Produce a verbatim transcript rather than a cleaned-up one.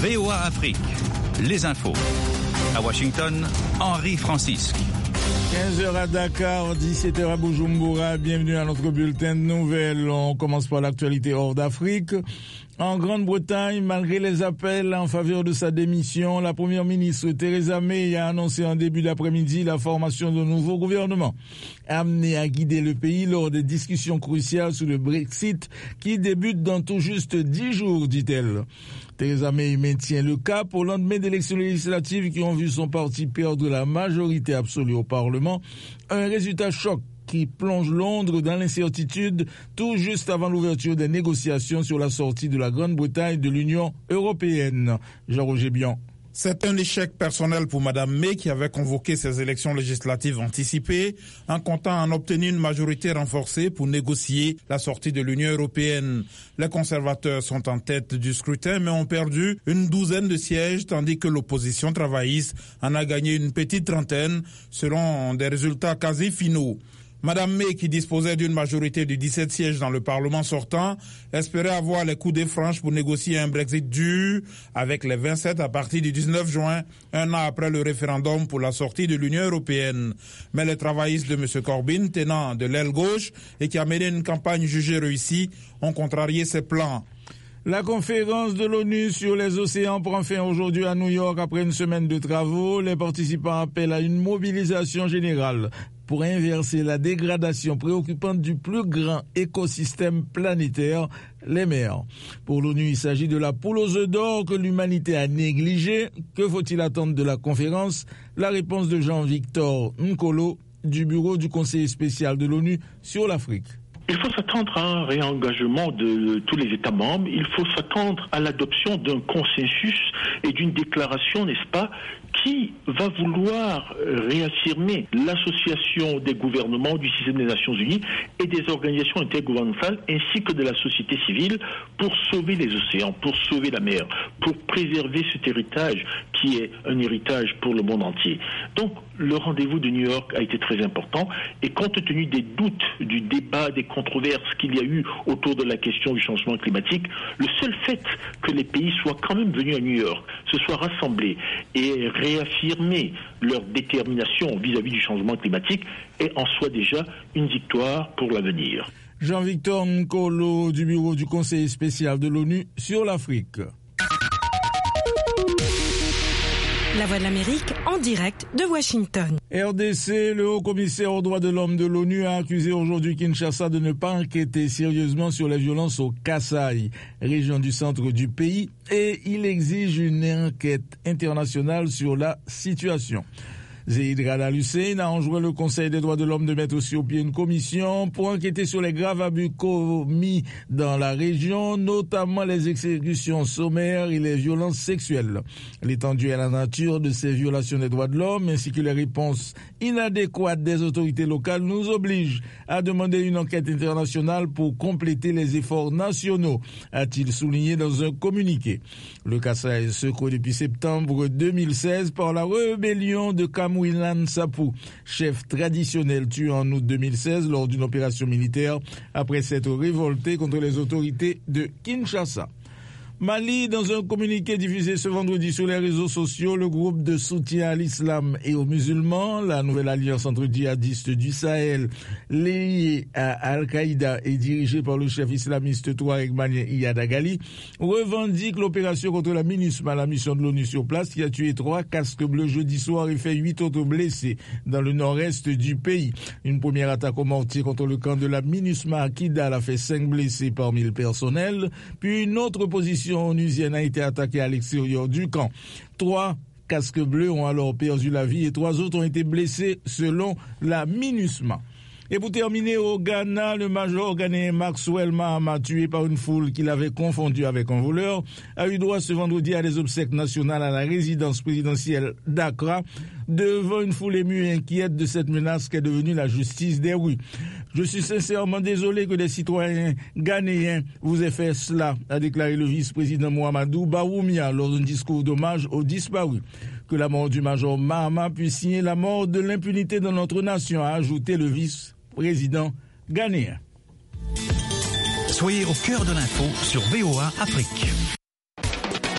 V O A Afrique, les infos. À Washington, Henri Francisque. quinze heures à Dakar, dix-sept heures à Bujumbura. Bienvenue à notre bulletin de nouvelles. On commence par l'actualité hors d'Afrique. En Grande-Bretagne, malgré les appels en faveur de sa démission, la première ministre Theresa May a annoncé en début d'après-midi la formation d'un nouveau gouvernement, amené à guider le pays lors des discussions cruciales sur le Brexit qui débutent dans tout juste dix jours, dit-elle. Theresa May maintient le cap au lendemain d'élections législatives qui ont vu son parti perdre la majorité absolue au Parlement, un résultat choc qui plonge Londres dans l'incertitude tout juste avant l'ouverture des négociations sur la sortie de la Grande-Bretagne de l'Union européenne. Jean-Roger Bian. C'est un échec personnel pour Mme May qui avait convoqué ces élections législatives anticipées en comptant en obtenir une majorité renforcée pour négocier la sortie de l'Union européenne. Les conservateurs sont en tête du scrutin mais ont perdu une douzaine de sièges tandis que l'opposition travailliste en a gagné une petite trentaine selon des résultats quasi finaux. Mme May, qui disposait d'une majorité de dix-sept sièges dans le Parlement sortant, espérait avoir les coups des franches pour négocier un Brexit dur avec les vingt-sept à partir du dix-neuf juin, un an après le référendum pour la sortie de l'Union européenne. Mais les travaillistes de M. Corbyn, tenant de l'aile gauche et qui a mené une campagne jugée réussie, ont contrarié ses plans. La conférence de l'ONU sur les océans prend fin aujourd'hui à New York après une semaine de travaux. Les participants appellent à une mobilisation générale pour inverser la dégradation préoccupante du plus grand écosystème planétaire, les mers. Pour l'ONU, il s'agit de la poule aux œufs d'or que l'humanité a négligée. Que faut-il attendre de la conférence? La réponse de Jean-Victor Nkolo du bureau du conseiller spécial de l'ONU sur l'Afrique. Il faut s'attendre à un réengagement de tous les États membres. Il faut s'attendre à l'adoption d'un consensus et d'une déclaration, n'est-ce pas, qui va vouloir réaffirmer l'association des gouvernements du système des Nations Unies et des organisations intergouvernementales ainsi que de la société civile pour sauver les océans, pour sauver la mer, pour préserver cet héritage qui est un héritage pour le monde entier. Donc, le rendez-vous de New York a été très important et compte tenu des doutes, du débat, des controverses qu'il y a eu autour de la question du changement climatique, le seul fait que les pays soient quand même venus à New York, se soient rassemblés et réaffirmer leur détermination vis-à-vis du changement climatique est en soi déjà une victoire pour l'avenir. Jean-Victor Nkolo du bureau du conseiller spécial de l'ONU sur l'Afrique. La Voix de l'Amérique en direct de Washington. R D C, le haut-commissaire aux droits de l'homme de l'ONU a accusé aujourd'hui Kinshasa de ne pas enquêter sérieusement sur les violences au Kasaï, région du centre du pays, et il exige une enquête internationale sur la situation. Zeid Ra'ad Al-Hussein a enjoint le Conseil des droits de l'homme de mettre sur pied une commission pour enquêter sur les graves abus commis dans la région, notamment les exécutions sommaires et les violences sexuelles. L'étendue et la nature de ces violations des droits de l'homme ainsi que les réponses inadéquates des autorités locales nous obligent à demander une enquête internationale pour compléter les efforts nationaux, a-t-il souligné dans un communiqué. Le Kasaï est secoué depuis septembre deux mille seize par la rébellion de Kamouilan Sapou, chef traditionnel tué en août deux mille seize lors d'une opération militaire après s'être révolté contre les autorités de Kinshasa. Mali, dans un communiqué diffusé ce vendredi sur les réseaux sociaux, le groupe de soutien à l'islam et aux musulmans, la nouvelle alliance entre djihadistes du Sahel, liée à Al-Qaïda et dirigée par le chef islamiste Touareg malien Iyad Agali, revendique l'opération contre la MINUSMA, la mission de l'ONU sur place, qui a tué trois casques bleus jeudi soir et fait huit autres blessés dans le nord-est du pays. Une première attaque au mortier contre le camp de la MINUSMA à Kidal a fait cinq blessés parmi le personnel, puis une autre position onusienne a été attaquée à l'extérieur du camp. Trois casques bleus ont alors perdu la vie et trois autres ont été blessés selon la MINUSMA. Et pour terminer, au Ghana, le major ghanéen Maxwell Mahama, tué par une foule qu'il avait confondue avec un voleur, a eu droit ce vendredi à des obsèques nationales à la résidence présidentielle d'Accra, devant une foule émue et inquiète de cette menace qu'est devenue la justice des rues. Je suis sincèrement désolé que des citoyens ghanéens vous aient fait cela, a déclaré le vice-président Mohamedou Baoumia lors d'un discours d'hommage aux disparus. Que la mort du major Mahama puisse signer la mort de l'impunité dans notre nation, a ajouté le vice-président ghanéen. Soyez au cœur de l'info sur V O A Afrique.